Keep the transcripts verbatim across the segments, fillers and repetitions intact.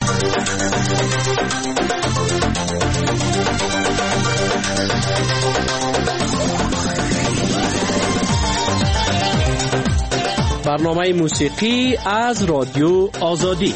برنامه موسیقی از رادیو آزادی.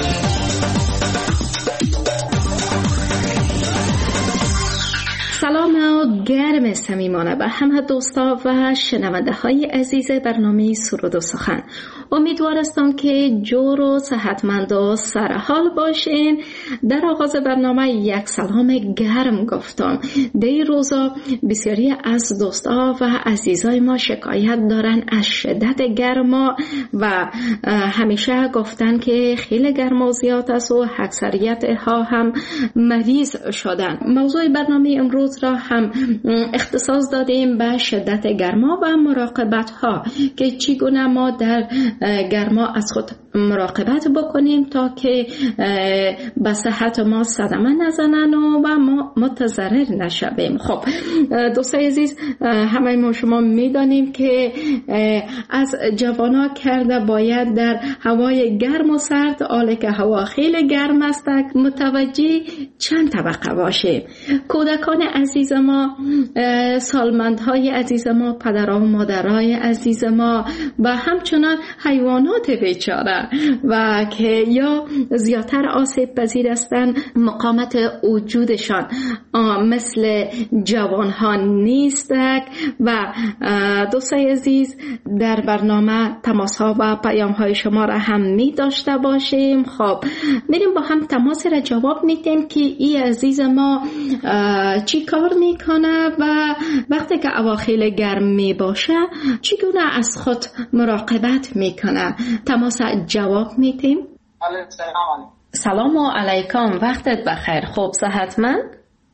سلام و گرم صمیمانه به همه دوستا و شنونده های عزیز برنامه سرود و سخن. امیدوارستم که جور و صحتمند و سرحال باشین. در آغاز برنامه یک سلام گرم گفتم. در روزا بسیاری از دوستا و عزیزای ما شکایت دارن از شدت گرما و همیشه گفتن که خیلی گرما زیاد است و اکثریت ها هم مریض شدن. موضوع برنامه امروز را هم اختصاص دادیم به شدت گرما و مراقبت ها که چگونه ما در گرما از خود مراقبت بکنیم تا که به صحت ما صدمه نزنن و ما متضرر نشویم. خب دوستای عزیز، همه ما شما میدانیم که از جوانا کرده باید در هوای گرم و سرد، حالی که هوا خیلی گرم است، متوجه چند طبقه باشیم. کودکان عزیز ما، سالمندهای عزیز ما، پدرها و مادرهای عزیز ما و همچنان حیوانات بیچاره و که یا زیادتر آسیب پذیر هستند، مقاومت وجودشان مثل جوانها نیست. و دوستای عزیز، در برنامه تماس ها و پیام های شما را هم می داشته باشیم. خب میریم با هم تماس را جواب میدیم که این عزیز ما چی کار میکنه و وقتی که هوا خیلی گرم می باشه چگونه از خود مراقبت میکنه. تماس جواب میدیم. سلام سلام و علیکم، وقتت بخیر. خوب صحتمند؟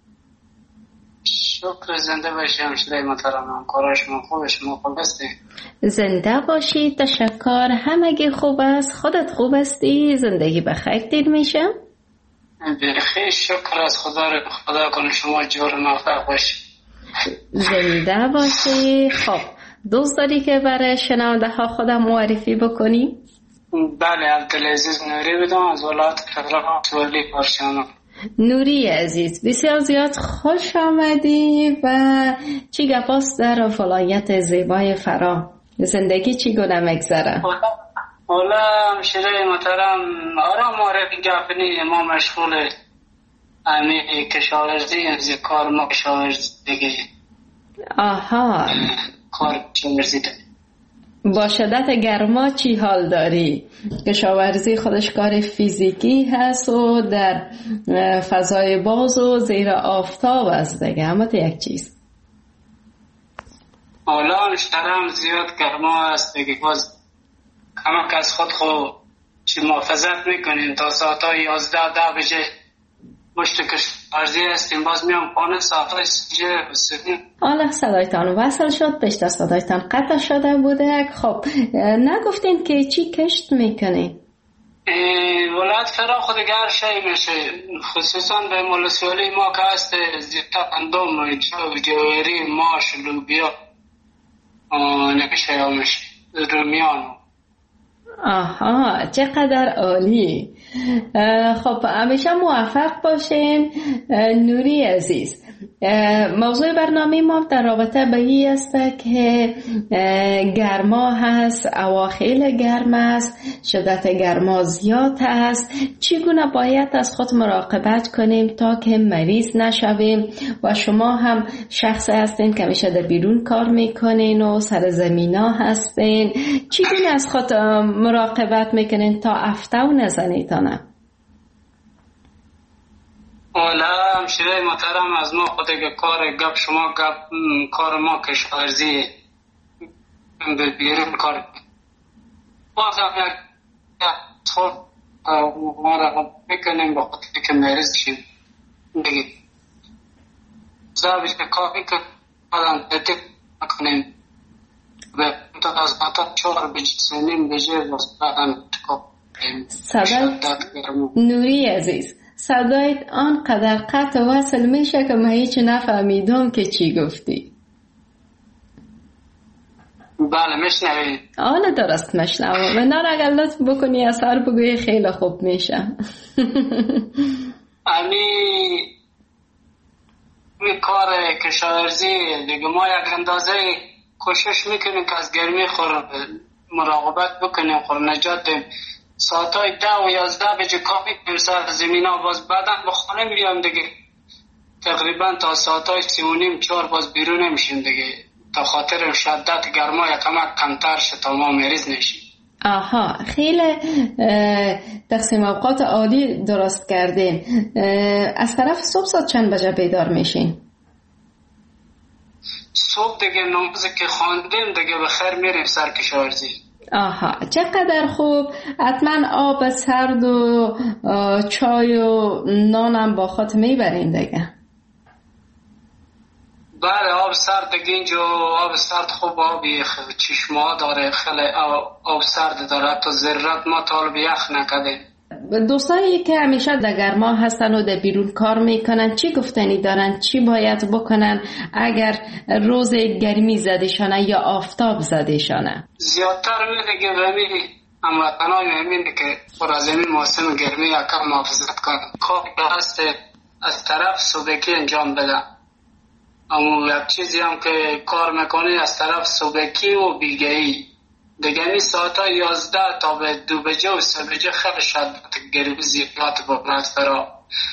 شکر، زنده باشی همشهری محترمم. کار شما خوبه؟ شما خوب هستی؟ زنده باشی، تشکر. همگی خوب است؟ خودت خوب هستی؟ زندگی بخیر دیر میشه؟ بخیر، شکر از خدا. رو خدا کنه شما جور موفق باشی. زنده باشی. خب دوست داری که برای شنونده ها خودم معرفی بکنی؟ بله، عبدالعزیز نوری بدم از ولایت فقرها تولی پارچانو. نوری عزیز، بسیار زیاد خوش آمدی و چی گپاست در ولایت زیبای فرا؟ زندگی چی گونه مگذره؟ حالا همشهری محترم، آرام معرفی گفنی ما مشغول امی کشاورزی، از کار ما کشاورزی. آها، کار کشاورزی داریم. با شدت گرما چی حال داری؟ کشاورزی خودش کار فیزیکی هست و در فضای باز و زیر آفتاب است دیگه، همه یک چیز. حالا مشترم زیاد گرما است دیگه، باز همه که از خود خود چی محافظت میکنیم تا ساعتهای یازده ده بجه مشت کشاورزی هستیم، باز میام خانه ساعتهای سیجه بسیدیم. حالا صدایتان وصل شد، پیشتر صدایتان قطع شده بوده. خب نگفتین که چی کشت میکنین؟ ولایت فرا خود گر شای میشه، خصوصا به مولسیالی ما که هست زیتا اندام جواری ماش لوبیا نمیشه یا میشه رومیانو. آها، چقدر عالی. خب همیشه موفق باشین نوری عزیز. موضوع برنامه ما در رابطه به این است که گرما هست، هوا خیلی گرم است، شدت گرما زیاد است. چگونه باید از خود مراقبت کنیم تا که مریض نشویم؟ و شما هم شخص هستین که همیشه در بیرون کار میکنین و سر زمینا هستین، چگونه از خود مراقبت میکنین تا افتاو نزنیتانه؟ حالا همشهری محترم، از ما خود کار گپ شما گپ کار ما کشاورزی به بیرون کار باز هم یک خود ما را بکنیم با خود که مریض شیم بگید زبش که کافی که آدم تدیق کنیم به تو از قطع چهار بجسنیم بجه بسپرم صدای نوری عزیز، صدایت آنقدر قطع وصل میشه که من هیچ نفهمیدم که چی گفتی. بله میشنوید. آره درست میشنوم. و نه اگر لطف بکنی اثر بگوی خیلی خوب میشه. امی می کار کشاورزی دیگه ما یک اندازه کوشش میکنیم که از گرمی خور مراقبت بکنیم، خور نجات دیم. ساعتای ده و یازده بجه کار میکنیم سر زمین ها، باز بعدا به خانه میام دیگه تقریبا تا ساعتای سی و نیم چهار باز بیرون نمیشیم دیگه، تا خاطر شدت گرما یکمک کمتر شه تا ما مریض نشیم. آها، خیلی تقسیم اوقات عالی درست کردین. از طرف صبح ساعت چند بجه بیدار میشین؟ صبح دیگه نمازی که خواندیم دیگه بخیر میریم سر کشاورزی. آها، چقدر خوب. حتما آب سرد و چای و نانم با خود میبرین دیگه. بله آب سرد دیگه اینجا آب سرد خوب، آبی چشمه ها داره، خیلی آب سرد داره، تا ذرت ما طالب یخ نکده. دوستایی که همیشه در گرما هستن و در بیرون کار میکنن چی گفتنی دارن؟ چی باید بکنن اگر روز گرمی زدشانه یا آفتاب زدشانه؟ زیادتر میده که بمیری هموطنای میده که پر از این موسم گرمی یکم محافظت کن، کار هست از طرف صبحکی انجام بده. اما یک چیزی هم که کار میکنی از طرف صبحکی و بیگهی دیگه می ساعت ها یازده تا به دو بجه و سه بجه خیلی شدت گرمی زیاد بکنست را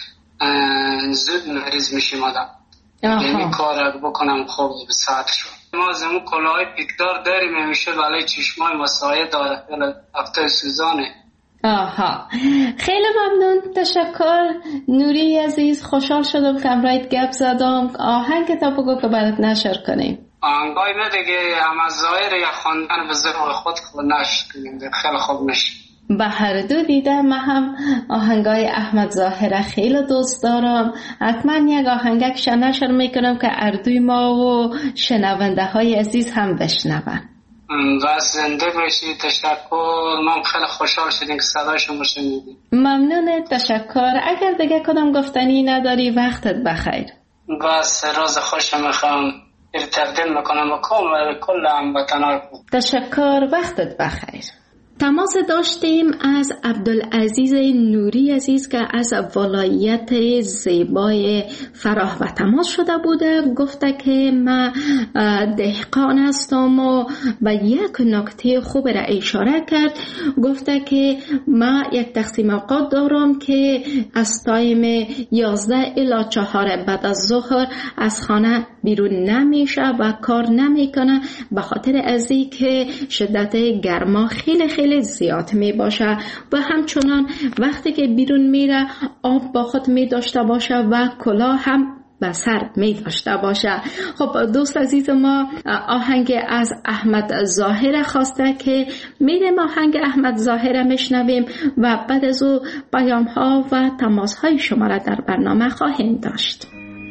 زود مریض میشیم آدم. یعنی کار بکنم خوب به ساعت شد. ما زمون کلاهای پیکدار داریم همیشه ولی چشمای مسایه داره، خیلی هفته سوزانه. آها، خیلی ممنون، تشکر نوری عزیز. خوشحال شدم که امرایت گپ زدم. آهنگ تا بگو که برات نشر کنیم. آهنگای ما دیگه هم از ظاهر یا خواندن به ذوق خود خود نشر کنیم خیلی خوب میشه. به هر دو دیدم. من هم آهنگای احمد ظاهره خیلی دوست دارم. حتما یک آهنگکش نشر میکنم که اردوی ما و شنونده های عزیز هم بشنون. و زنده باشید. تشکر. من خیلی خوشحال شدیم که صدای شما شنیدیم. ممنون، تشکر. اگر دیگه کدام گفتنی نداری وقتت بخیر. بس راز خوش میخوام تقدیم میکنم و کل هموطنان. تشکر، وقتت بخیر. تماس داشتیم از عبدالعزیز نوری عزیز که از ولایت زیبای فراه و تماس شده بوده. گفته که من دهقان هستم و به یک نکته خوب را اشاره کرد. گفته که من یک تقسیم اوقات دارم که از تایم یازده الی چهار بعد از ظهر از خانه بیرون نمیشه و کار نمیکنه به خاطر از اینکه شدت گرما خیلی خیلی زیاد می باشه و همچنان وقتی که بیرون میره آب با خود می داشته باشه و کلاه هم به سر می داشته باشه. خب دوست عزیز ما آهنگ از احمد ظاهر خواسته که میریم آهنگ احمد ظاهر میشنویم و بعد از او پیام ها و تماس های شما را در برنامه خواهیم داشت.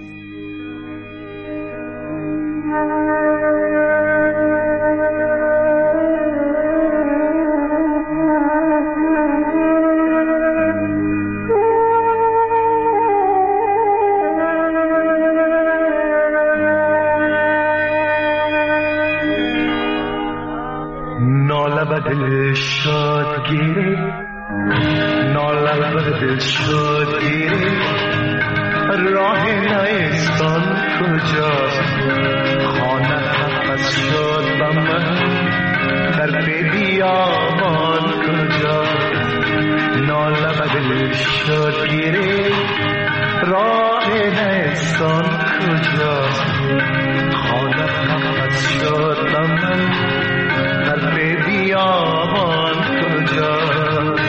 دل شاد گیره ناله به دل شاد گیره راه نیستان کجاست خانه پس شد به من در بیابان کجاست ناله به دل شاد گیره راه نیستان کجاست خانه پس شد به من بیابان کجاست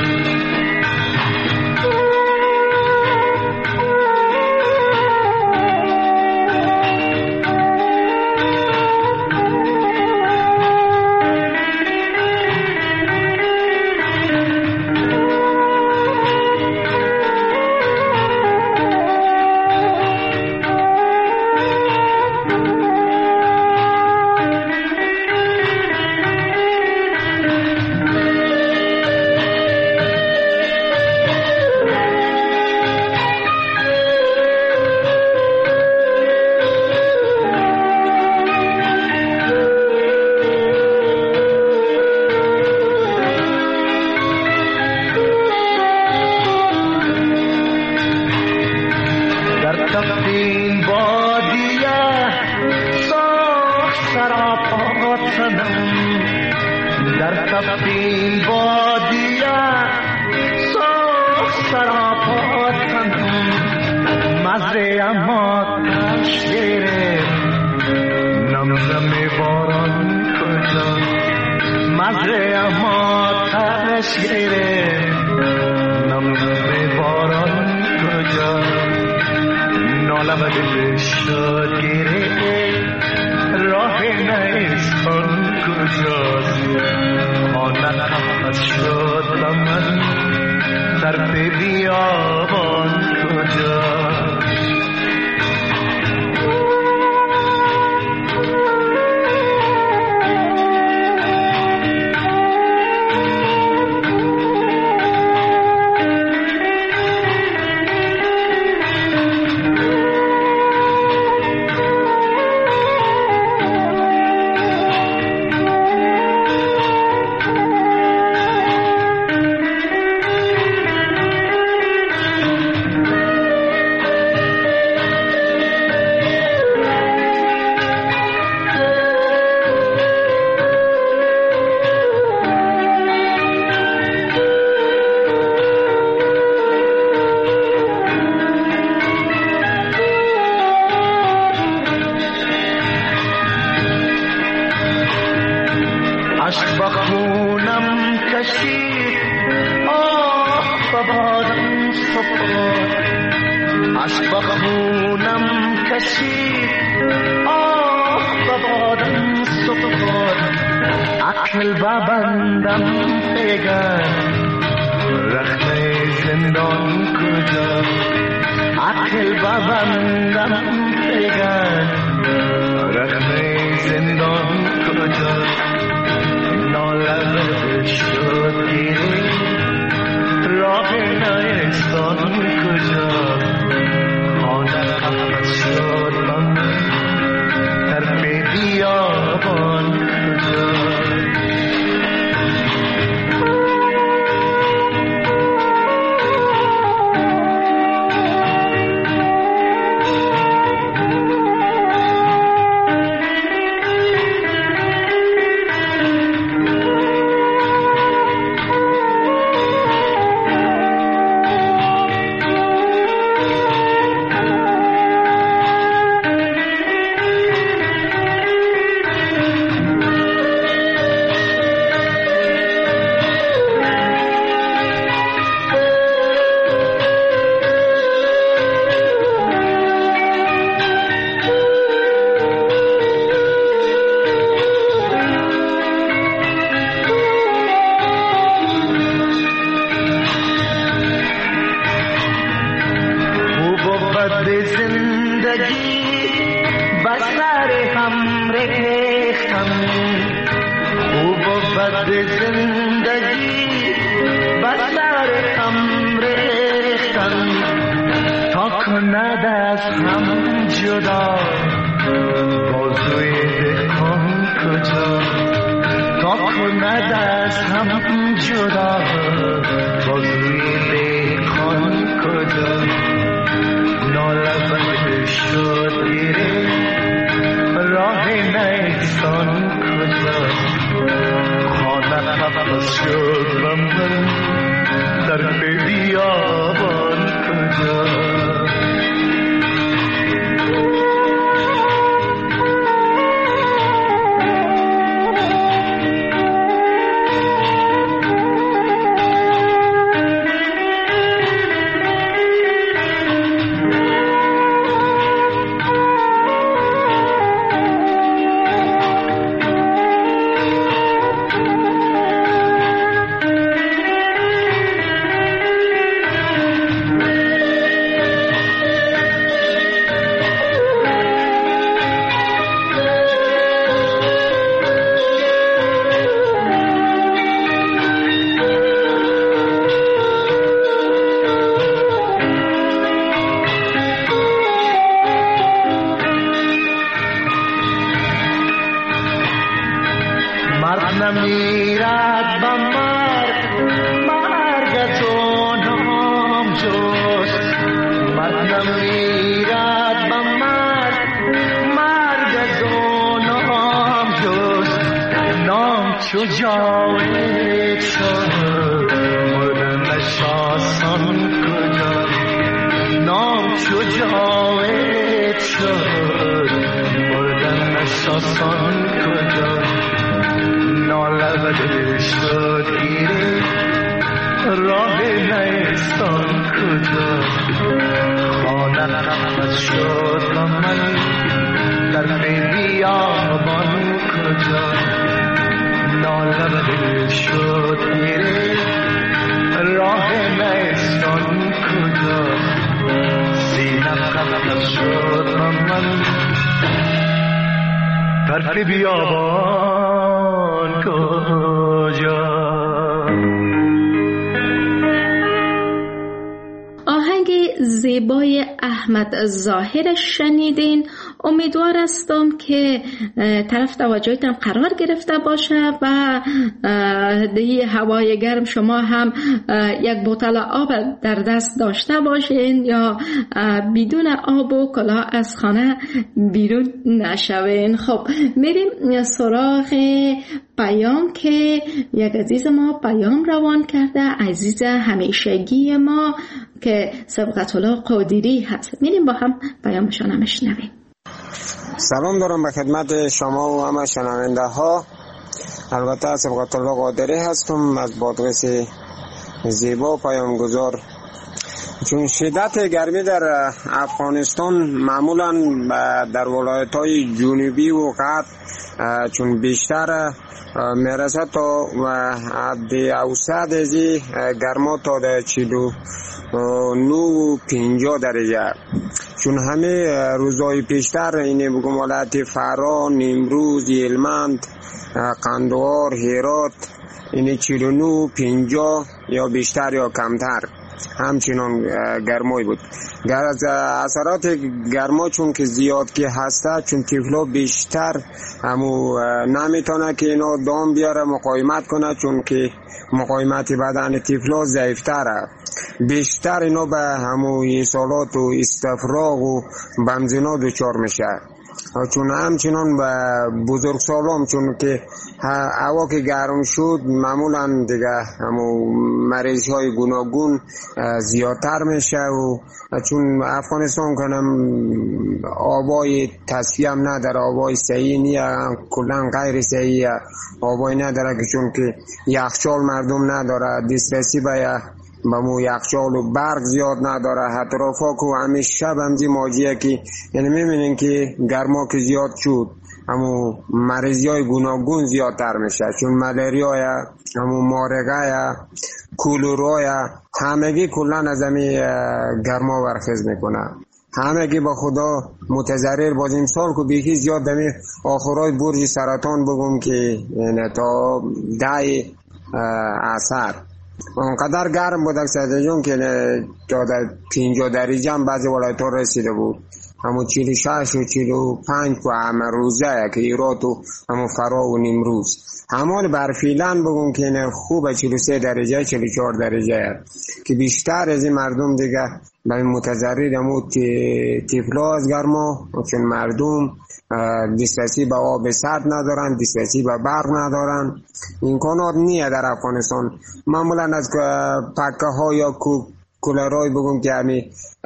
این بادیه ساخت سراپاتنم، در تفت این بادیه ساخت سراپاتنم، مزره اما تشگیره نم نم باران کجا، مزره اما تشگیره نم نم باران کجا، نالم دل شد گیره راه نیستان کجاست، خانه از شد من طرف بیابان کجاست. نمیرد با مرگ، مرگ تو نام جست. مرگ نمیرد شجاعت شد مردنش آسان کجا نام شجاعت شد مردنش آسان کجا نالبده شد گیره راه نیستان کجا خانه نفس شد من در بیابان کجا نالبده شد گیره راه نیستان کجا سینم نفس شد من در بیابان کجا. آهنگ زیبای احمد ظاهر شنیدین. امیدوار هستم که طرف توجهتان قرار گرفته باشه و دیگه هوای گرم شما هم یک بوتل آب در دست داشته باشین یا بدون آب و کلاه از خانه بیرون نشوین. خب میریم سراغ پیام که یک عزیز ما پیام روان کرده، عزیز همیشگی ما که سبقت الله قادری هست. میریم با هم پیامشان هم شنویم. سلام دارم به خدمت شما و همه شنونده ها. البته سبقت الله قادری هستم از بادغیس زیبا پیام گذار. چون شدت گرمی در افغانستان معمولا در ولایت های جنوبی و غرب چون بیشتر میرسه تا حد اوسط ازی گرما تا در چلو نو و پینجا درجه. چون همه روزهای پیشتر اینه بگم ولایت فرا، نیمروز، هلمند، قندهار، هرات اینه چلو نو پینجا یا بیشتر یا کمتر همچنان گرمای بود. گر از اثرات گرما چون که زیاد که هسته، چون تیفلا بیشتر همو نمیتونه که اینا دام بیاره مقاومت کنه، چون که مقاومت بدن تیفلا ضعیفتره. بیشتر اینا به همو انسالات و استفراغ و بنزینا دچار میشه. چون همچنان به بزرگ سالام چون که هوا که گرم شد معمولا دیگه همو مریض های گوناگون زیادتر میشه و چون افغانستان کنم آبای تصفیه هم نداره، آبای صحیح نیه، کلن غیر صحیح آبای نداره که چون که یخچال مردم نداره، دسترسی به با مو یخچال و برق زیاد نداره. اطرافا که همه شب همزی ماجیه که یعنی میبینین که گرما که زیاد شد همو مریضی های گوناگون زیادتر میشه، چون ملاریا یا همو مارگه یا کولورا یا همگی کلن از همه گرما برخیز میکنه. همگی با خدا متضرر. باز امسال که بیخی زیاد دمی آخرای برج سرطان بگم که یعنی تا ده اثر اونقدر گرم بود اکسیده جون که تا در پینجا درجه هم بعضی ولایت ها رسیده بود. همون چهل و شش و چهل و پنج و همه روزه که ایرات و همون فرا و نیمروز همون برفیلن بگم که خوبه چهل و سه درجه چهل و چهار درجه که بیشتر از این مردم دیگه به متضرر همون تیفلا از گرما، چون مردم دسترسی به آب سرد ندارن، دسترسی به برق ندارن. امکانات نیه در افغانستان. معمولا از پکه ها یا کولرهای بگم که همی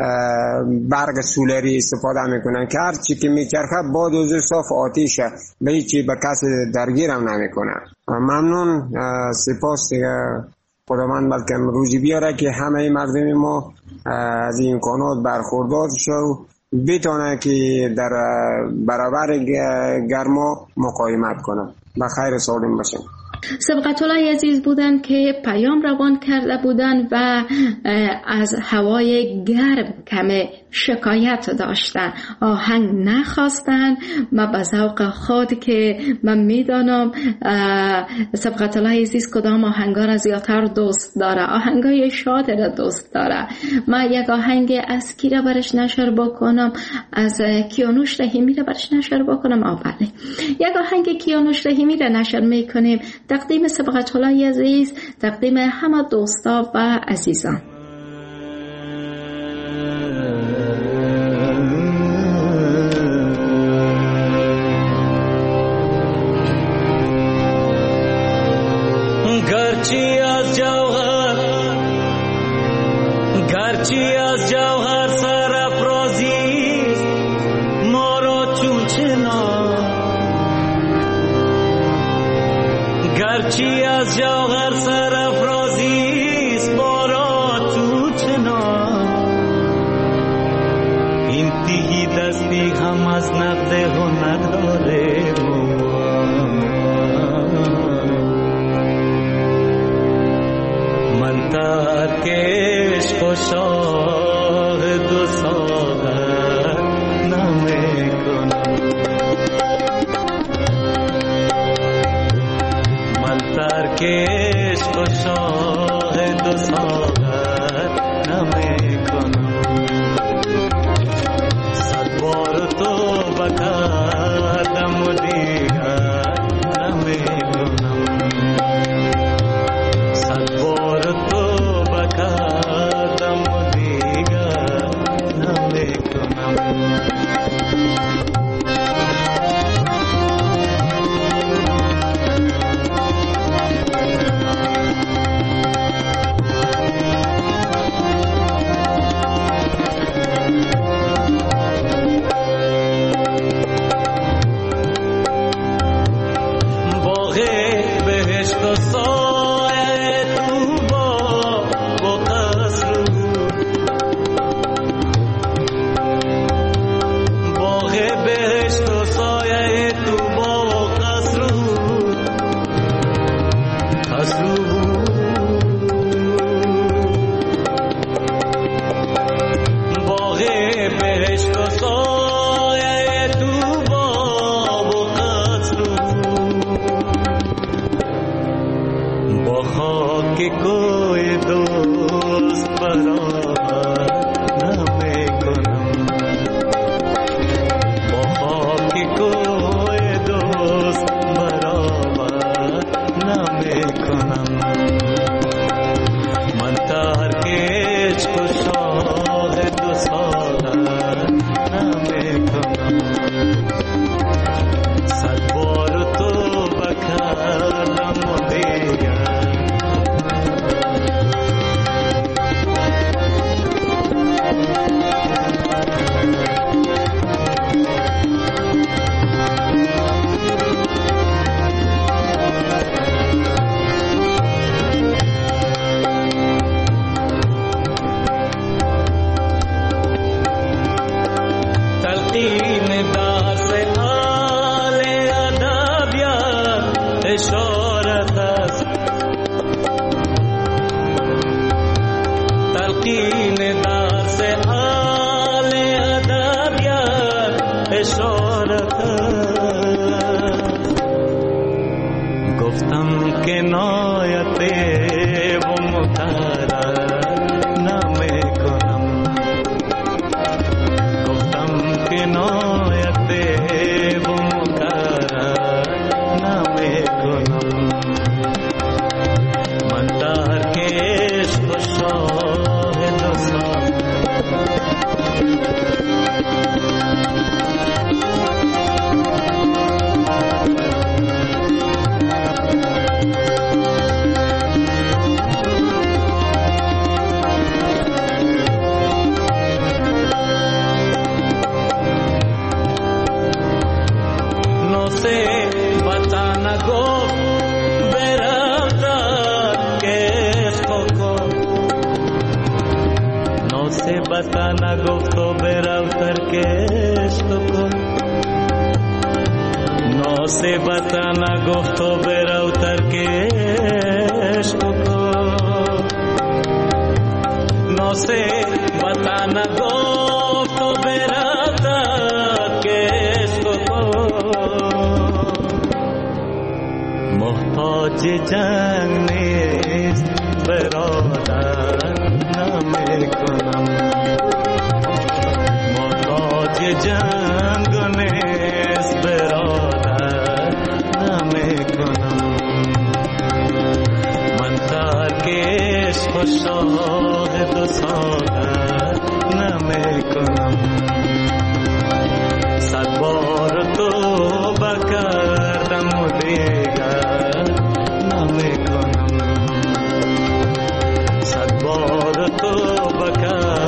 برق سولری استفاده میکنن که هر چی که میچرخه باد و صاف آتیشه به هیچی به کسی درگیرم نمیکنه. ممنون، سپاس دیگه. خداوند بلکه روزی بیاره که همه مردم ما از این امکانات برخوردار شو بتونه که در برابر گرما مقاومت کنه. بخیر سالم باشیم. سبقت الله عزیز بودن که پیام روان کرده بودن و از هوای گرم کم شکایت داشتن، آهنگ نخواستن. من به ذوق خود که من میدانم سبقت الله عزیز کدام آهنگا را زیادتر دوست داره، آهنگای شاد را دوست داره. من یک آهنگ از کی را برش نشر بکنم؟ از کیانوش رحیمی را برش نشر بکنم؟ آفرین، یک آهنگ کیانوش رحیمی را نشر میکنیم. تقدیم سبقت الله عزیز، تقدیم همه دوستا و عزیزان. گرچه از جوهر سرافرازی ما را چون چنان، گرچه از جوهر سرافرازی ما را چون چنان، این تیغی دستی هم از نقد هنر داره. من ترک عشق و شاه دو ساغر نمیکنم، من ترک عشق و شاه دو ساغر نمیکنم. صد بار تو بکردم و دیگر نمیکنم، صد بار تو بکردم و دیگر نمیکنم. صد بار تو بکر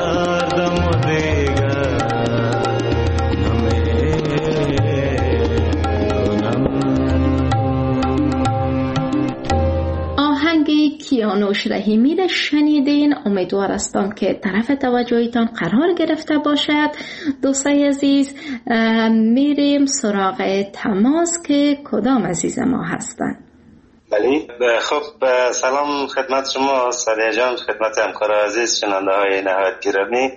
داریوش رحیمی را شنیدین. امیدوار هستم که طرف توجهتان قرار گرفته باشد. دوستای عزیز، میریم سراغ تماس که کدام عزیز ما هستند. بله، خب سلام خدمت شما سالیه جان، خدمت همکار عزیز شنونده های نهایت گرامی.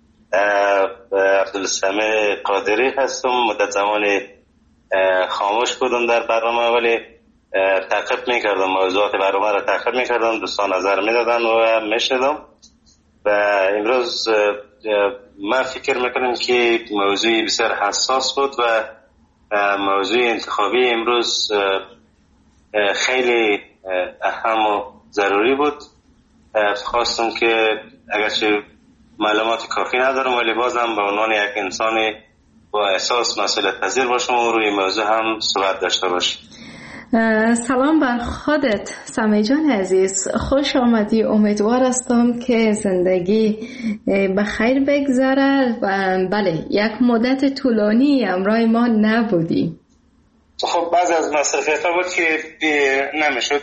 عبدالسمیع قادری هستم. مدت زمانی خاموش بودم در برنامه، ولی تعقیب میکردم، موضوعات برنامه را تعقیب میکردم، دوستان نظر میدادن و میشنیدم. و امروز من فکر میکنم که موضوع بسیار حساس بود و موضوع انتخابی امروز خیلی اهم و ضروری بود. خواستم که اگرچه معلومات کافی ندارم ولی بازم به عنوان یک انسانی با احساس مسئولیت پذیر باشم و روی موضوع هم صحبت داشته باشم. سلام بر خودت سمیع جان عزیز، خوش آمدی. امیدوار هستم که زندگی به خیر بگذره. بله، یک مدت طولانی همراه ما نبودی. خب بعضی از مسئولیت ها بود که نمیشد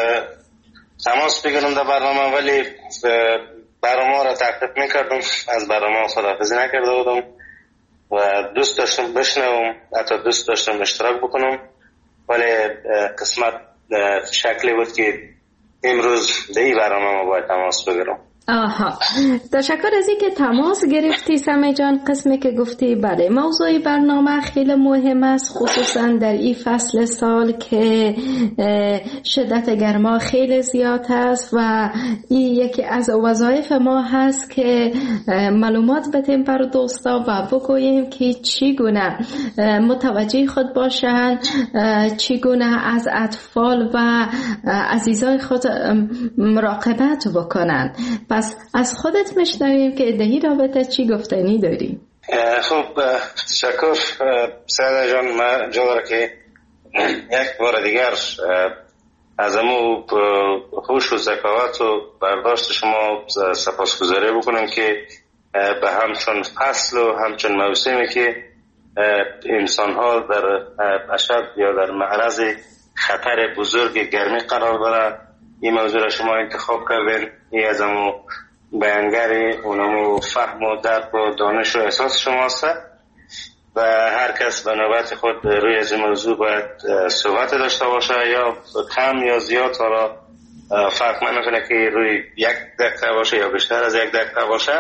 تماس بگیرم در برنامه، ولی برنامه را تعقیب میکردم، از برنامه خداحافظی نکرده بودم و دوست داشتم بشنوم، حتی دوست داشتم اشتراک بکنم، ولی قسمت شکلی بود که امروز در این برنامه ما باید تماس بگیرم. آها، تشکر از اینکه تماس گرفتی سمیع جان. قسمی که گفتی بله، موضوع برنامه خیلی مهم است، خصوصا در این فصل سال که شدت گرما خیلی زیاد است و این یکی از وظایف ما هست که معلومات بدیم بر دوستا و بگوییم که چگونه متوجه خود باشن، چگونه از اطفال و عزیزای خود مراقبت بکنن. پس از خودت میشنویم که در این رابطه چی گفتنی داری؟ خب تشکر سعید جان. من جا داره که یک بار دیگر از امو هوش و ذکاوت و برداشت شما سپاسگزاری بکنم که به همچون فصل و همچون موسمی که انسان ها در اشد یا در معرض خطر بزرگ گرمی قرار داره، این موضوع را شما انتخاب کردین. این از امو بیانگری اونمو فهم و درک و دانش و احساس شما هست و هر کس به نوبت خود روی از این موضوع باید صحبت داشته باشه، یا کم یا زیاد، حالا فرق نمیکنه که روی یک دقیقه باشه یا بیشتر از یک دقیقه باشه.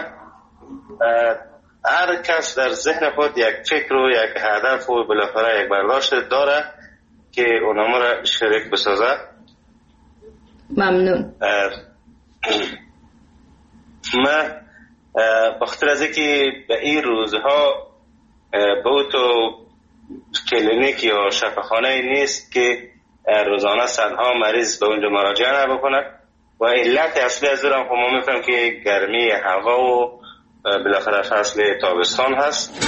هر کس در ذهن خود یک فکر و یک هدف و بالاخره یک برداشت داره که اونمو را شریک بسازه. ممنون. من بخاطر از اینکه به این روزها به تو کلینیک یا شفاخانه نیست که روزانه صدها مریض به اونجا مراجعه نبکنه و علت اصلی از اون هم ما میفهم که گرمی هوا و بالاخره فصل تابستان هست.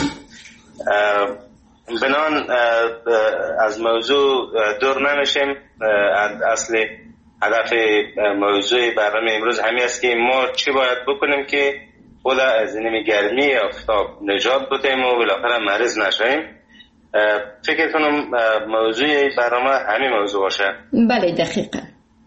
بنان از موضوع دور نمیشیم. اصلی هدف موضوع برنامه امروز همین است که ما چی باید بکنیم که خود از این گرمی آفتاب نجات بدیم و بالاخره مریض نشویم. فکر کنم موضوع برنامه همین موضوع باشه. بله دقیقاً.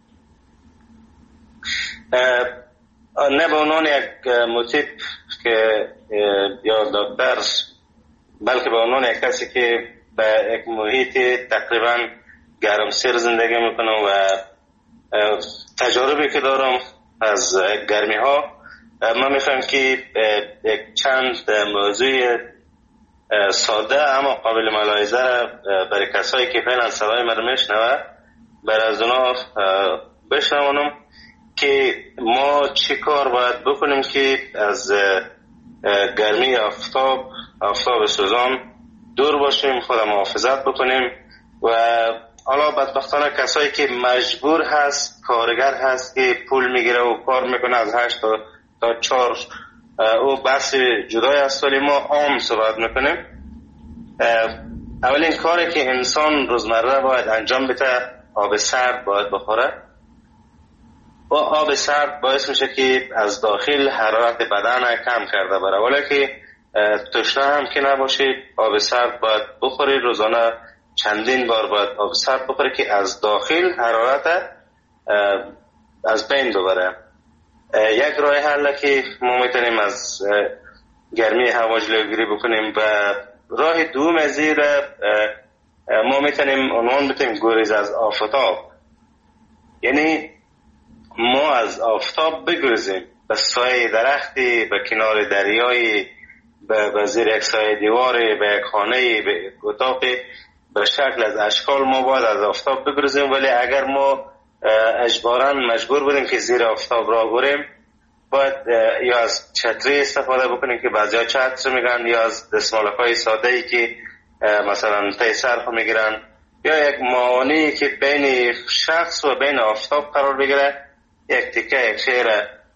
نه به عنوان یک مطیب که یا دکتر، بلکه به عنوان یک کسی که به یک محیط تقریبا گرمسیر زندگی میکنم و تجاربی که دارم از گرمی ها، من میخوام که یک چند موضوع ساده اما قابل ملاحظه برای کسایی که فعلا صدای من میشنوه بر از اونا بشنوانم که ما چی کار باید بکنیم که از گرمی آفتاب آفتاب سوزان دور باشیم، خود محافظت بکنیم. و حالا بدبختانه کسایی که مجبور هست، کارگر هست که پول میگیره و کار میکنه از هشت تا تا چهار، او بحث جدای است، ولی ما عام صحبت میکنیم. اولین کاری که انسان روزمره باید انجام بده، آب سرد باید بخوره. و آب سرد باعث میشه که از داخل حرارت بدن کم کرده بره، ولی که تشنه هم که نباشید آب سرد باید بخوری. روزانه چندین بار باید آب سرد بخوری که از داخل حرارت از بین ببره. یک راه حل که ما میتونیم از گرمی هوا جلوگیری بکنیم و راه دوم از این ما میتونیم عنوان بتیم گریز از آفتاب. یعنی ما از آفتاب بگریزیم، به سایه درختی، به کنار دریایی، به زیر یک سایه دیواری، به یک خانه، به یک اتاقی، به شکل از اشکال ما باید از آفتاب بگریزیم. ولی اگر ما اجباراً مجبور بودیم که زیر آفتاب را بریم، باید یا از چتری استفاده بکنیم که بعضیا چتر میگن، یا از دستمالک‌های ساده‌ای که مثلا تی سرخ میگیرن، یا یک معانی که بین شخص و بین آفتاب قرار بگیره، یک تکه یک شیر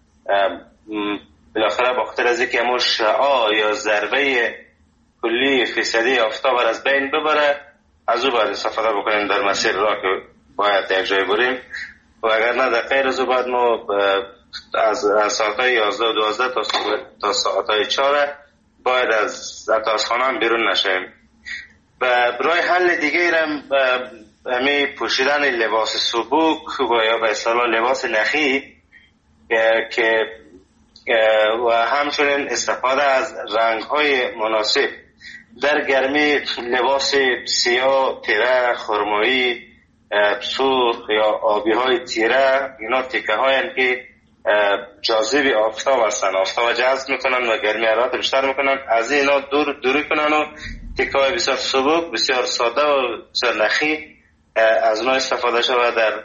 بالاخره با خاطر از اینکه همون شعاع یا ضربه کلی فیصدی آفتاب از بین ببره، از او باید استفاده بکنیم در مسیر را که باید یک جای بریم. و اگر نه در غیر از او باید ما از ساعتهای یازده و دوازده تا ساعتهای چهار باید از از خانه بیرون نشیم. و راه حل دیگه هم همی پوشیدن لباس سبوک و یا به اصطلاح لباس نخی که و همچنین استفاده از رنگ‌های مناسب. در گرمی لباس سیاه، تیره، خرمایی، سرخ یا آبی‌های تیره، اینا تکه هایی که جاذب آفتاب هستن، آفتاب جذب میکنن و گرمی حرارت بیشتر میکنن. از اینا دور دوری کنن و تکه های بسیار سبک، بسیار ساده و بسیار نخی از اونها استفاده شود در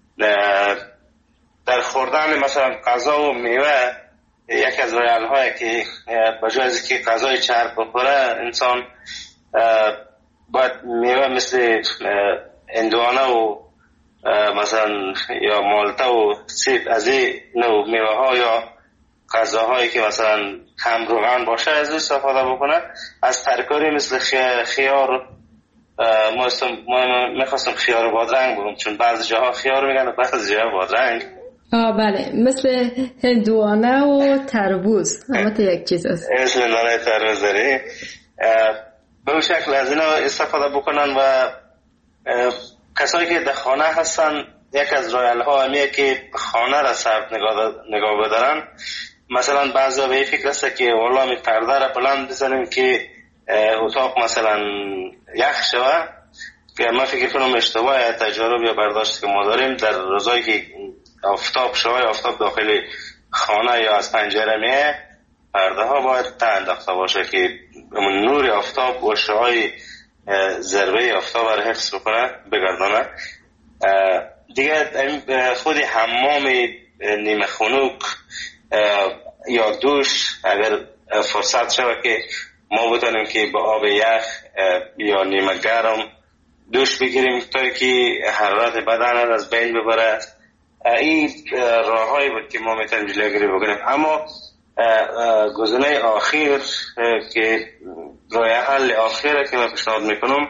در خوردن مثلا غذا و میوه. یک از راه حل‌هایی که بجای از که غذای چرب بخوره، انسان باید میوه مثل اندوانه و مثلا یا مالته و سیب، از این نوع میوه ها یا غذاهایی که مثلا کم روغن باشه از این استفاده بکنه. از ترکاری مثل خیار، ما ما میخواستم خیار بادرنگ بگم چون بعضی جاها خیار میگن و بعضی جاها بادرنگ. آه بله، مثل هندوانه و تربوز همه تا یک چیز هست. مثل هندوانه تربوز داری به اون شکل از اینا استفاده بکنن. و کسایی که در خانه هستن، یک از راه حل‌ها همیه که خانه را سرد نگاه بدارن. مثلا بعضا به این فکر هست که والا می پرده را بلند بزنیم که اتاق مثلا یخ شوه، که من فکر کنم اشتباه تجارب یا برداشت که ما داریم در روزایی که آفتاب شوه، آفتاب داخل خانه یا از پنجره میه، پرده ها باید تا انداخته باشه که نور آفتاب و شعاع ضربه آفتاب را حفظ بکنه، بگردانه. دیگه خود حمام نیمه خنک یا دوش اگر فرصت شود که ما بتونیم که با آب یخ یا نیمه گرم دوش بگیریم تا که حرارت بدن از بین ببره. این راه هایی بود که ما میتونیم جلوگیری بکنیم. اما گزینه آخر که راه حل آخره که من پیشنهاد میکنم،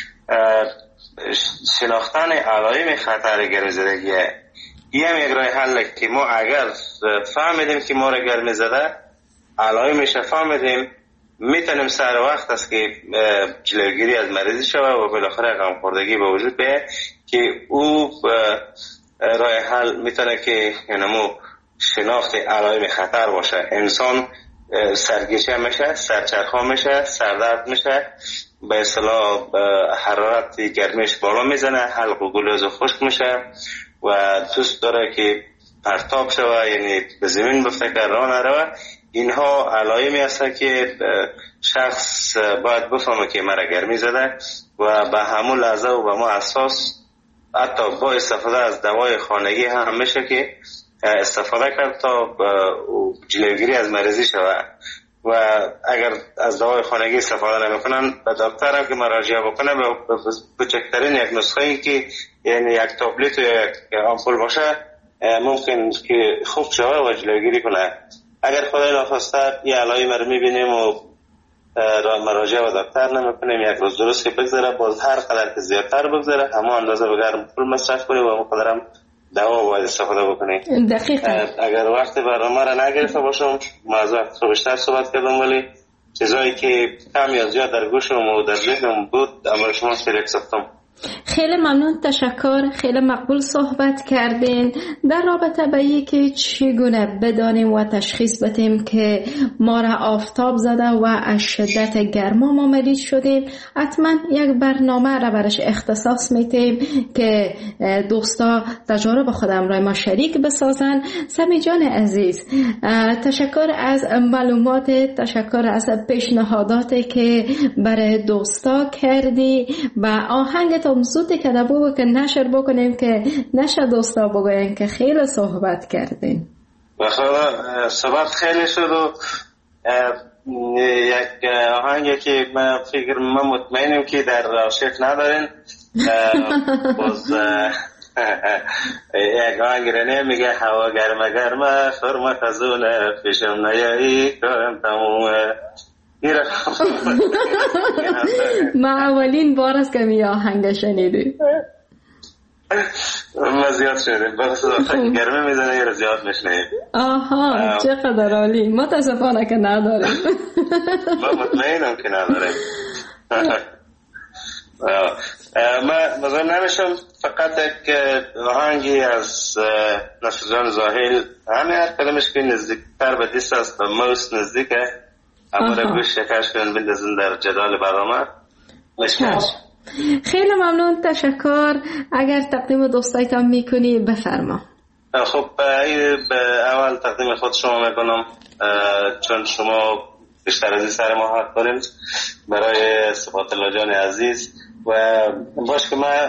شناختن علائم خطر گرمی زدگیه. این هم یک راه حل که ما اگر فهمیدیم که ما را گرمی زده، علائمش فهمیدیم، میتونیم سر وقت است که جلوگیری از مریضی شود و بالاخره غمخوردگی به وجود بیاید که او راه حل میتونه که یعنی شناخت علائم خطر باشه. انسان سرگیجه میشه، سرچرخا میشه، سردرد میشه، به اصطلاح حرارت گرمیش بالا میزنه، حلق و گلوز خشک میشه و دوست داره که پرتاب شوه، یعنی به زمین بفته که راه نروه. اینها علائمی هستن که شخص باید بفهمه که مرا گرمی زده و به همون لحظه و به ما اساس حتی با استفاده از دوای خانگی هم میشه که استفاده کرد تا جلوگیری از مریضی شود. و اگر از دوای خانگی استفاده نمیکنن، به دکتر هم که مراجعه بکنه به کوچکترین یک نسخه‌ای که یعنی یک تابلت یا یک آمپول باشه ممکن که خوب شود و جلوگیری کنه. اگر خدای ناخواسته یه علائم رو میبینیم و مراجعه و دکتر نمیکنیم، یک روز درست که بگذره، باز هر قدر که زیادتر بگذره همه اندازه به گرم پول مصرف کنیم و اون قدر هم دوا باید استفاده بکنیم. دقیقاً. اگر وقت برنامه را نگرفته باشم موضوع رو بیشتر صحبت کردم، ولی چیزایی که کم یا زیاد در گوشم و در ذهنم بود امر شما شریک ساختم. خیلی ممنون، تشکر. خیلی مقبول صحبت کردین در رابطه به این که چگونه بدانیم و تشخیص بدیم که ما را آفتاب زده و از شدت گرما ما مریض شدیم. حتما یک برنامه را برش اختصاص میتیم که دوستا تجارب خودم را ما شریک بسازن. سمی جان عزیز، تشکر از معلومات، تشکر از پیشنهاداتی که برای دوستا کردی و آهنگت هم زودی که بگو که نشر بکنیم که نشه دوستا بگوین که خیلی صحبت کردین. بخدا صحبت خیلی شد و یک آهنگی که من فکر من مطمئنم که در آرشیف ندارین باز یک آهنگ رنه میگه هوا گرمه گرمه فرما خزونه پیشم نیایی کارم تمومه. ما اولین بار است که می آهنگ شنیدیم. ما زیاد شنیدیم بخصوص آخه گرمه میزنه یه زیاد نشنیم. آها چقدر عالی. متاسفانه که نداریم. ما مطمئنم که نداریم. ما مزار نمیشم فقط یک آهنگی از نصرجان زاهیل همه هر کلمش که نزدیکتر به دیست است به موست نزدیکه اما را گوش شکرش کنن بندازن در جدال برنامه. خیلی ممنون، تشکر. اگر تقدیم دوستایتان میکنی بفرما. خب اول تقدیم خود شما میکنم چون شما بیشتر از این سر ما حق داریم برای صفات الله جان عزیز و باش که من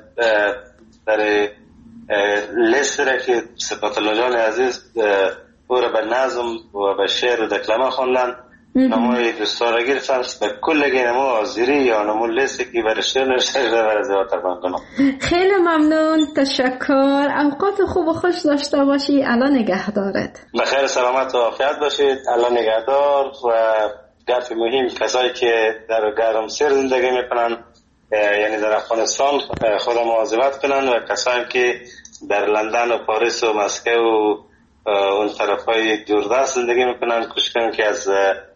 در لیست را که صفات الله جان عزیز او را به نظم و به شعر و دکلمه خوندن نموی دوستا را گرفتن به کل نمو آزیری یا نمو لیستی که برای شعر نشته برای زیاد تقدیم کنم. خیلی ممنون، تشکر. اوقات خوب و خوش داشته باشی. الله نگهدارت. بخیر سلامت و عافیت باشید. الله نگهدار. و گرفی مهم کسایی که در گرم سیر زندگی میکنن یعنی در افغانستان خود مواظبت کنن و کسایی که در لندن و پاریس و مسکو و اون طرف های دوردست زندگی میکنن کوشش کنن که از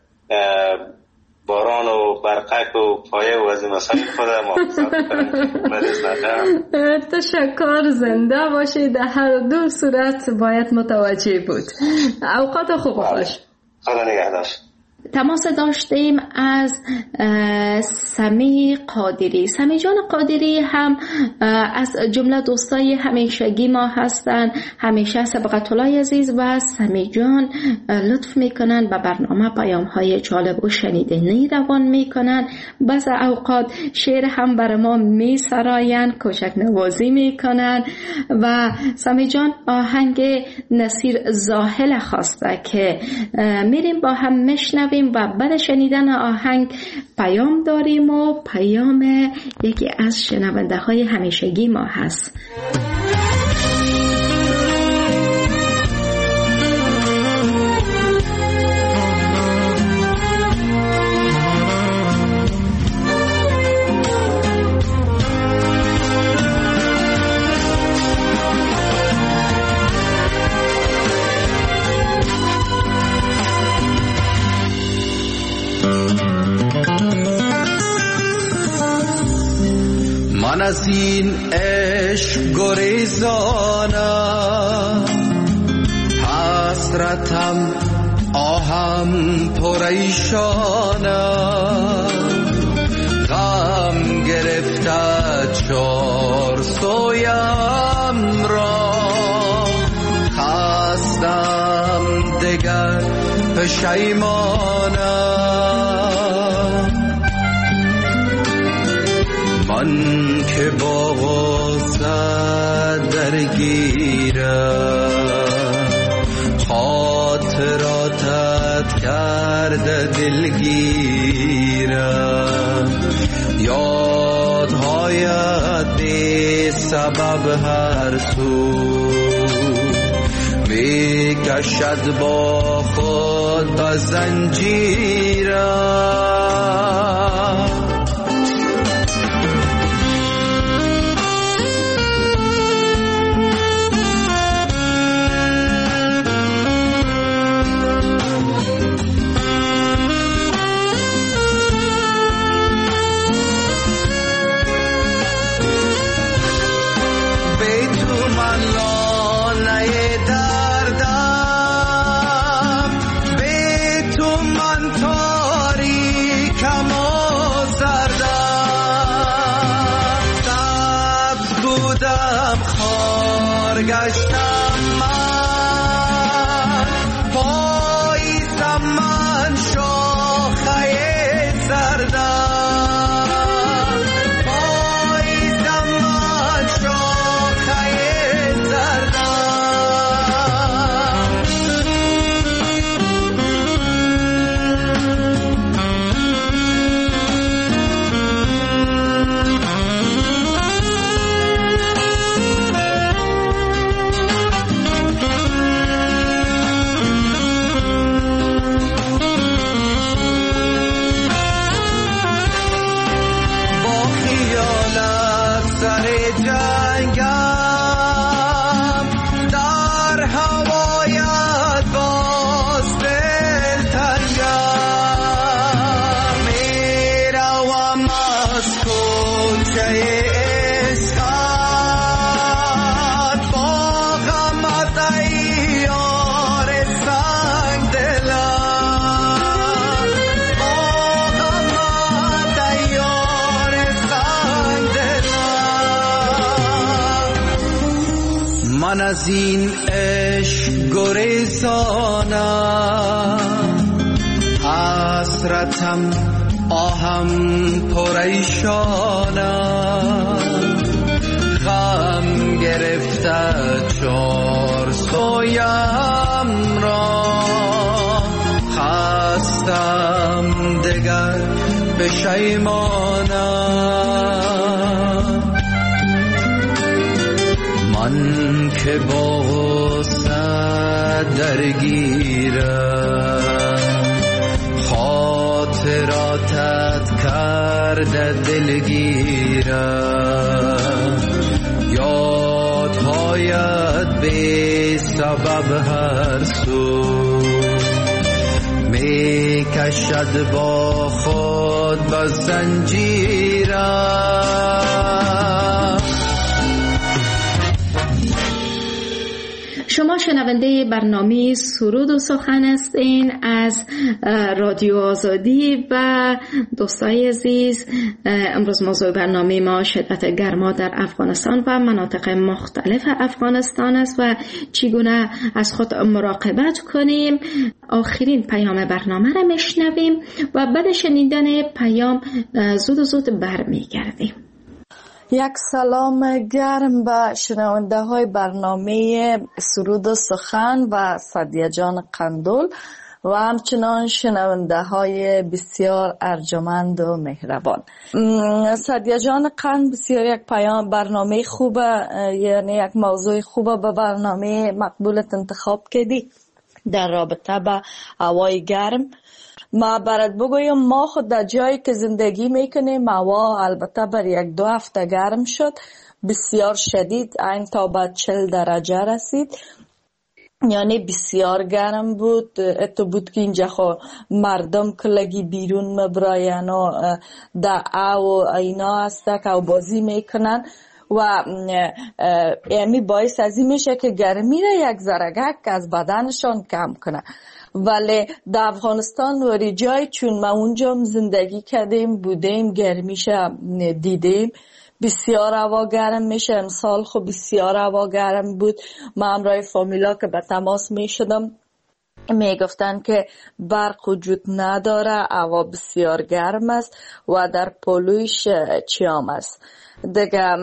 باران و برقک و پایه و از این مسائل خود محافظت کنن. تشکر. زنده باشید. در هر دو صورت باید متوجه بود. اوقات خوب و خوش. خدا نگهدار. تماس داشتیم از سمی قادری. سمی جان قادری هم از جمله دوستای همیشگی ما هستند. همیشه سبقت الله عزیز و سمی جان لطف میکنن به برنامه پیام های جالب و شنیدنی روان میکنن. بعض اوقات شعر هم بر ما میسراین، کوچک نوازی میکنن و سمی جان آهنگ نصیر زاهل خواسته که میریم با هم مشنویم و بعد شنیدن آهنگ پیام داریم و پیام یکی از شنونده های همیشگی ما هست. من از این عشق گریزانم، حسرتم آهم پریشانم، غم گرفته چار سویم را، خستم دگر پشیمانم. من که با غصه درگیرم، خاطراتت کرده دلگیرم، یادهایت بی سبب هر سو می کشد با خود به زنجیرم. برگشتم من پاییزم من شاخه سردم پاییزم من شاخه من از این عشق گریزانم حسرتم آهم پریشانم غم گرفته چار سویم را خستم دگر پشیمانم من که با غصه درگیرم خاطراتت کرده دلگیرم یادهایت بی سبب هر سو می کشد با خود با زنجیرم. شما شنونده برنامه سرود و سخن هستین از رادیو آزادی و دوستای عزیز. امروز موضوع برنامه ما شدت گرما در افغانستان و مناطق مختلف افغانستان است و چگونه از خود مراقبت کنیم. آخرین پیام برنامه را میشنویم و بعد شنیدن پیام زود و زود برمیگردیم. یک سلام گرم به شنونده های برنامه سرود و سخن و سعدیه جان قندول و همچنان شنونده های بسیار ارجمند و مهربان. سعدیه جان قند بسیار یک پیام برنامه خوبه، یعنی یک موضوع خوبه به برنامه مقبولت انتخاب کردی در رابطه به هوای گرم. ما برات بگویم ما خود در جایی که زندگی میکنیم هوا البته بر یک دو هفته گرم شد، بسیار شدید، این تا به چل درجه رسید، یعنی بسیار گرم بود. اتو بود که اینجا خو مردم کلگی بیرون مبراین و در او اینا هسته که بازی میکنن و امی باعث از این میشه که گرمی را یک ذرگک از بدنشان کم کنه. ولی در افغانستان و جای چون ما اونجا زندگی کردیم بودیم گرمیش دیدیم، بسیار هوا گرم میشه. امسال خب بسیار هوا گرم بود. ما همراه فامیلا که به تماس میشدم میگفتن که برق وجود نداره، هوا بسیار گرم است و در پلویش چیام است دیگه،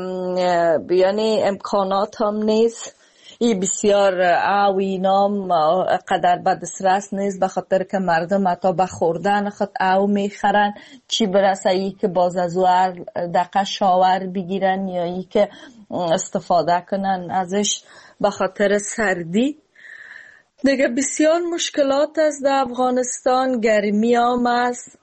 یعنی امکانات هم نیست. این بسیار او اینام قدر بدسترس نیست، به خاطر که مردم حتی به خوردن خود او میخرن، چی برسه ای که باز از هر دقیقه شاور بگیرن یا ای که استفاده کنن ازش به خاطر سردی. دیگه بسیار مشکلات است در افغانستان، گرمی هم است.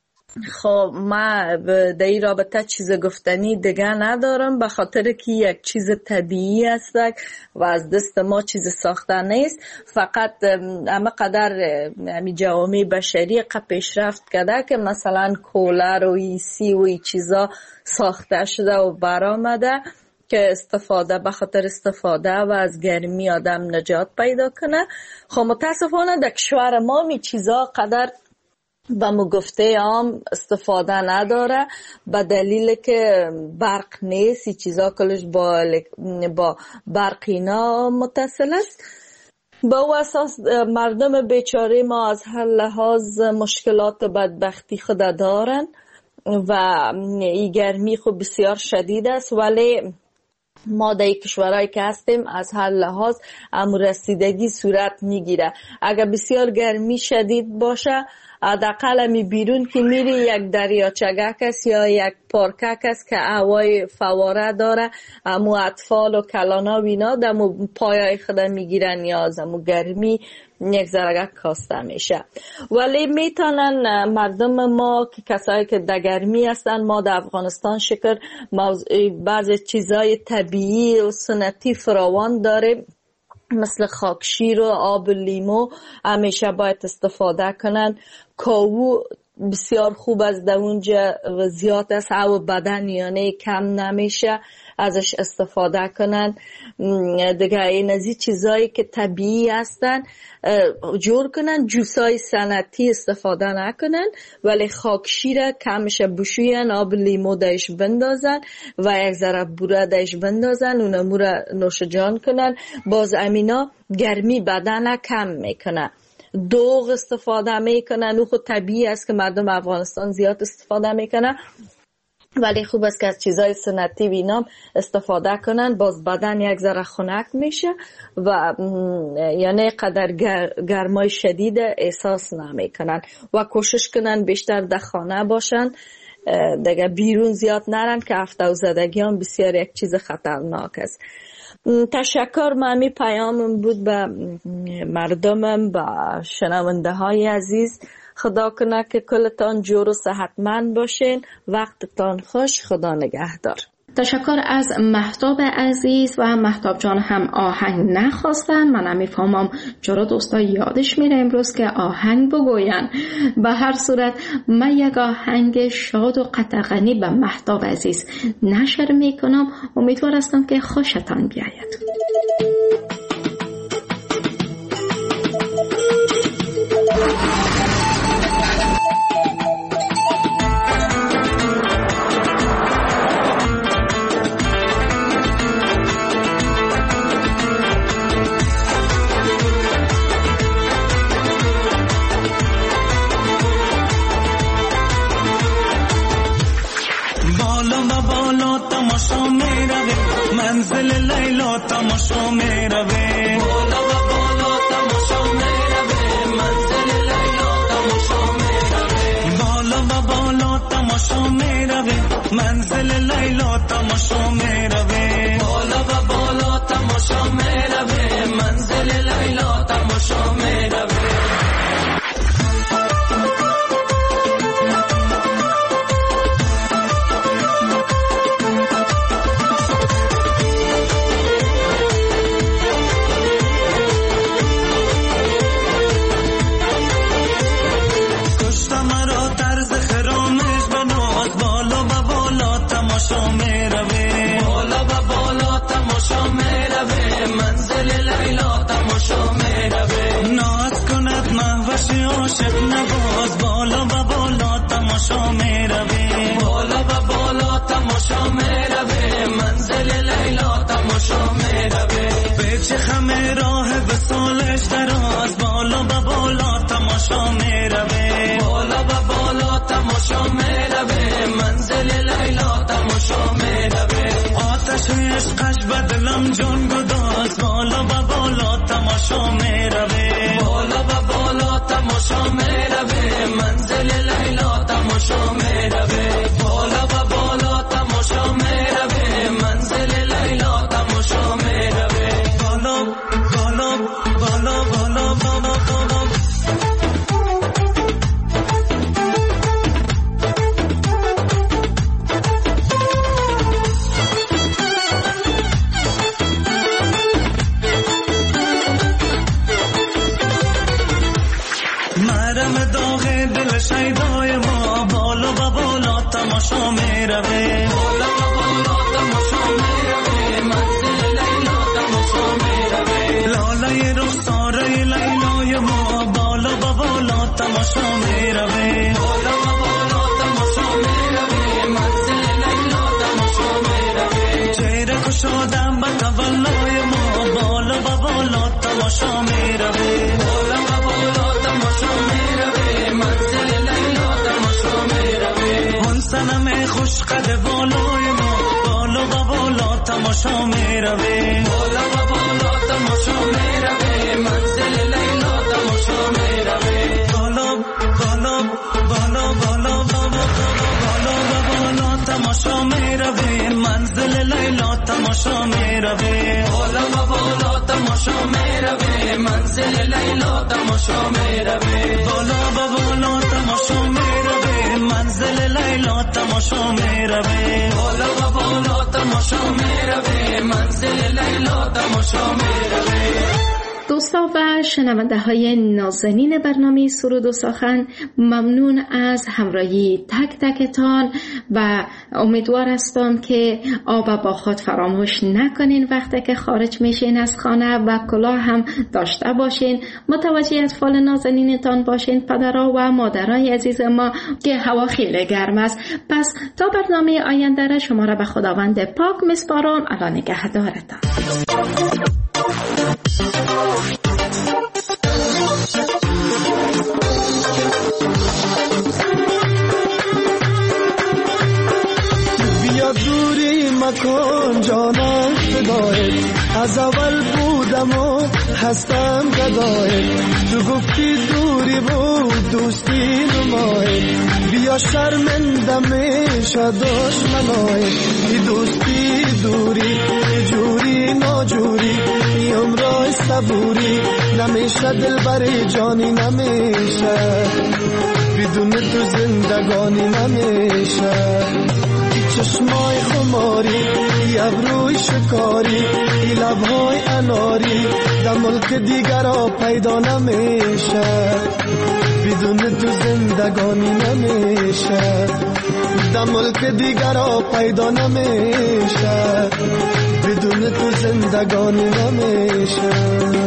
خب ما در این رابطه چیز گفتنی دیگه ندارم، به خاطر که یک چیز طبیعی است و از دست ما چیز ساخته نیست. فقط همه قدر همی جوامع بشری پیشرفت کرده که مثلا کولر و ایسی و ای چیزا ساخته شده و برآمده که استفاده به خاطر استفاده و از گرمی آدم نجات پیدا کنه. خب متاسفانه در کشور ما می چیزا قدر به مگفته عام استفاده نداره به دلیل که برق نیست. این چیزا کلش با, با برق اینا متصل است. با او اساس مردم بیچاره ما از هر لحاظ مشکلات بدبختی خود دارن و این گرمی خود بسیار شدید است، ولی ما در کشورهایی که هستیم از هر لحاظ امور رسیدگی صورت میگیره. اگر بسیار گرمی شدید باشه حداقل می بیرون که میری یک دریاچگک است یا یک پارکک است که هوای فواره داره، امو اطفال و کلانا و اینا دمو پایای خود میگیرن یا از امو گرمی یک ذرگک کاسته میشه. ولی میتونن مردم ما که کسایی که در گرمی هستن، ما در افغانستان شکر بعضی چیزای طبیعی و سنتی فراوان داره مثل خاکشیر و آب لیمو همیشه باید استفاده کنن. کاوو بسیار خوب از در اونجا زیاد است، او بدن یعنی کم نمیشه، ازش استفاده کنن. دیگه این از این چیزایی که طبیعی هستن جور کنن، جوسای سنتی استفاده نکنن، ولی خاکشیر کمش بشوین، آب لیمو دایش بندازن و یک ذره بوره دایش بندازن، اونمو را نوش جان کنن. باز امینا گرمی بدن کم میکنه. دوغ استفاده میکنن، او خود طبیعی است که مردم افغانستان زیاد استفاده میکنن، ولی خوب است که از چیزای سنتی وینام استفاده کنن. باز بدن یک ذره خنک میشه و یعنی قدر گرمای شدید احساس نمیکنن و کوشش کنن بیشتر در خانه باشن، دیگه بیرون زیاد نرن که هفته زدگی هم بسیار یک چیز خطرناک است. تشکر. مامی پیامم بود به مردمم، به شنونده های عزیز. خدا کنه که کلتان جور و صحتمند باشین. وقتتان خوش. خدا نگهدار. تشکر از مهتاب عزیز. و مهتاب جان هم آهنگ نخواستن، من میفهمم چرا دوستا یادش میره امروز که آهنگ بگوین. به هر صورت من یک آهنگ شاد و قطعغنی به مهتاب عزیز نشر میکنم. امیدوار هستم که خوشتان بیاید. منزل لیلا تماشا می روه، بالا و بالا تماشا می روه، منزل لیلا تماشا می روه، بالا و بالا تماشا می روه، منزل لیلا تماشا می روه، بالا و بالا تماشا می روه، منزل لیلا تماشا می روه. عاشق نواز بالا و بالا تماشا می روی، بالا و بالا تماشا می روی، منزل لیلا تماشا می روی، به چه خم راه وصالش دراز بالا و بالا تماشا می روی، بالا و بالا تماشا می روی، منزل لیلا تماشا می روی، آتش عشقش بدلم جان گداز بالا و بالا تماشا می روی، بالا و بالا تماشا می روی، منزل لیلا تماشا می روی، بالا و بالا تماشا می روی، منزل لیلا تماشا می روی، بالا بالا بالا بالا بالا بالا. شیدای ما بالا و تماشا میروه بالا و بالا تماشا میروه منزل لیلا تماشا میروه اون صنم خوش قد بالای ما بالا و بالا تماشا میروه بالا و بالا تماشا میروه منزل لیلا تماشا میروه بالا بالا بالا بالا بالا بالا و بالا تماشا میروه منزل لیلا تماشا میروه بالا و بالا تماشا میروه منزل لیلا تماشا میروه بالا و بالا تماشا میروه منزل لیلا تماشا میروه بالا و بالا تماشا میروه منزل لیلا تماشا میروه. دوستان و شنونده های نازنین برنامه سرود و سخن، ممنون از همراهی تک تکتان و امیدوار هستم که آب با خود فراموش نکنین وقتی که خارج میشین از خانه و کلاه هم داشته باشین. متوجه اطفال نازنینتان باشین، پدرها و مادرای عزیز ما که هوا خیلی گرم است. پس تا برنامه آینده را شما را به خداوند پاک میسپارم. الان نگهدارتان. بیا دوری مکن جانم فدایت، از اول بودم و هستم گدایت، تو گفتی دوری بود دوستی نمایت، بیا شرمنده میشه دشمنایت، ای دوستی دوری ای جوری ناجوری ای عمرای صبوری، نمیشه دل بری جانی نمیشه، بدون تو زندگانی نمیشه، چشمای خماری ای ابروی شکاری ای لبهای اناری، در ملک دیگر ها پیدا نمیشه، بدون تو زندگانی نمیشه، در ملک دیگر ها پیدا نمیشه، بدون تو زندگانی نمیشه.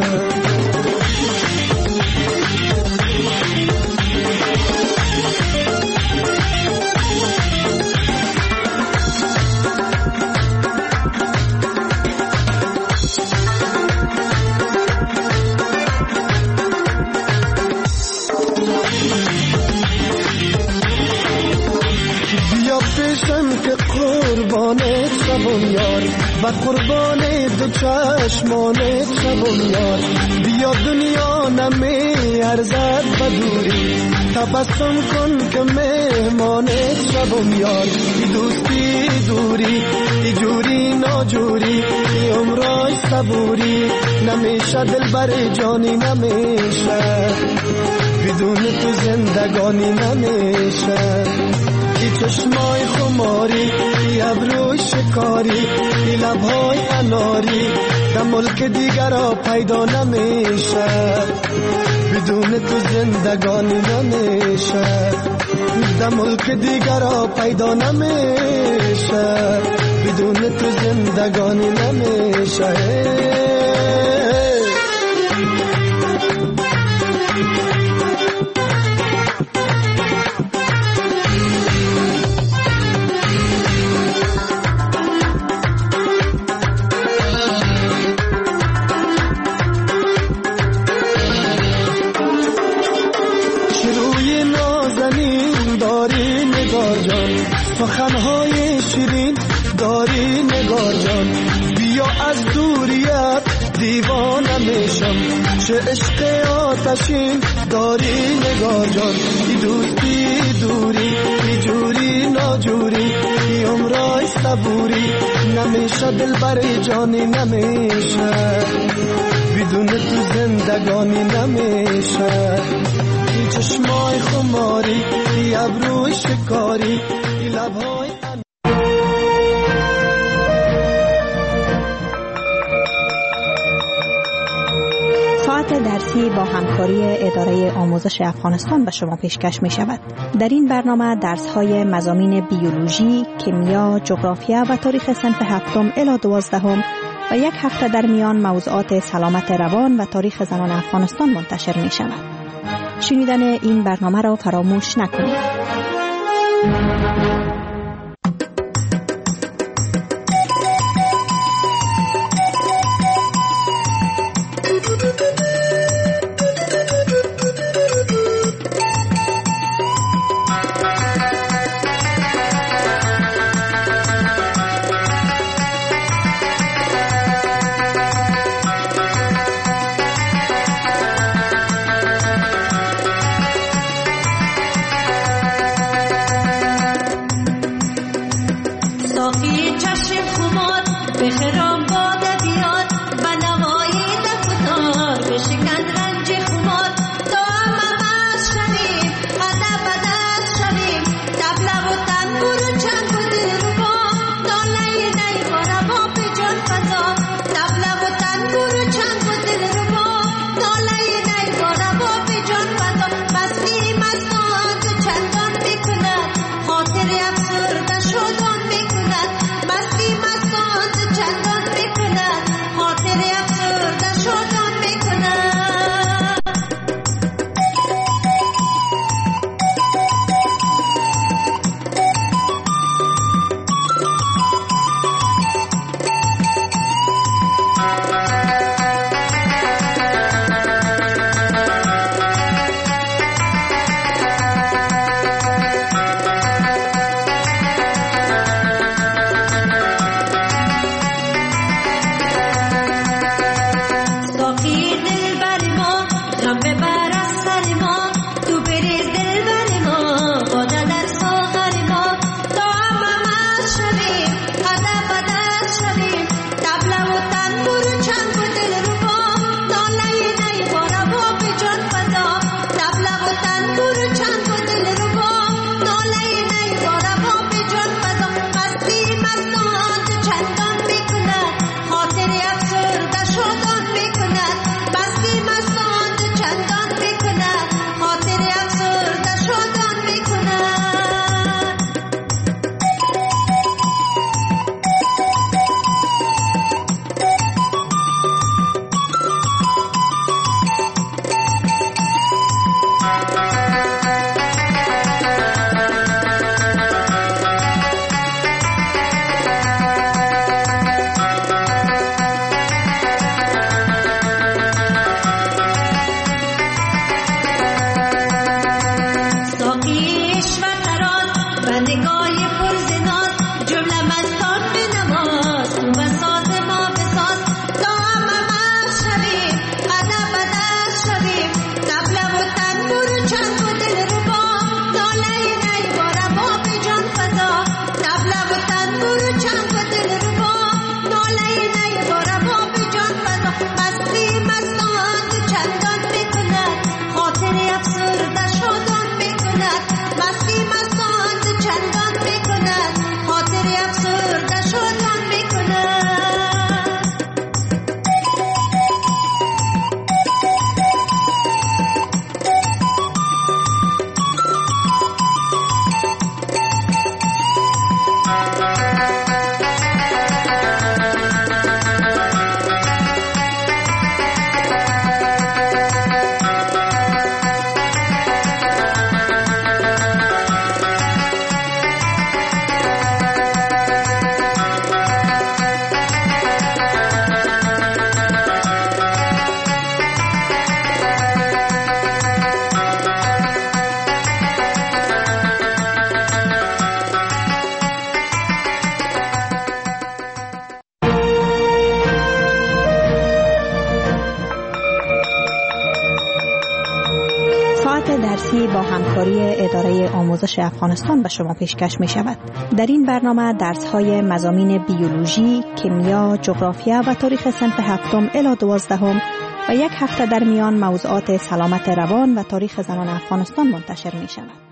که قربانت شبم یار و قربان دو چشمانت شبم یار، بیا دنیا نمی ارزد بدوری، تبسم کن که مهمانت شبم یار، ای دوستی دوری ای جوری ناجوری ای عمرای صبوری، نمیشه دل بر جانی نمیشه، بدون تو زندگانی نمیشه، ای چشمای خماری ای ابروی شکاری ای لبهای اناری، در ملک دیگر ها پیدا نمیشه، بدون تو زندگانی نمیشه، در ملک دیگر ها پیدا نمیشه، بدون تو زندگانی نمیشه. سخنهای شیرین داری نگار جان، بیا از دوریت دیوانه میشم، چه عشق آتشین داری نگار جان، ای دوستی دوری ای جوری ناجوری ای عمرای صبوری، نمیشه دل بر جانی نمیشه، بدون تو زندگانی نمیشه، ای چشمای خماری ای ابروی شکاری ای لبهای ساعت درسی با همکاری اداره آموزش افغانستان به شما پیشکش می شود. در این برنامه درس های مضامین بیولوژی، کیمیا، جغرافیا و تاریخ صنف هفتم الی دوازدهم و یک هفته در میان موضوعات سلامت روان و تاریخ زنان افغانستان منتشر می شود. شنیدن این برنامه را فراموش نکنید. همکاری اداره آموزش افغانستان به شما پیشکش می شود. در این برنامه درس های مضامین بیولوژی، کیمیا، جغرافیا و تاریخ صنف هفتم الی دوازدهم و یک هفته در میان موضوعات سلامت روان و تاریخ زنان افغانستان منتشر می شود.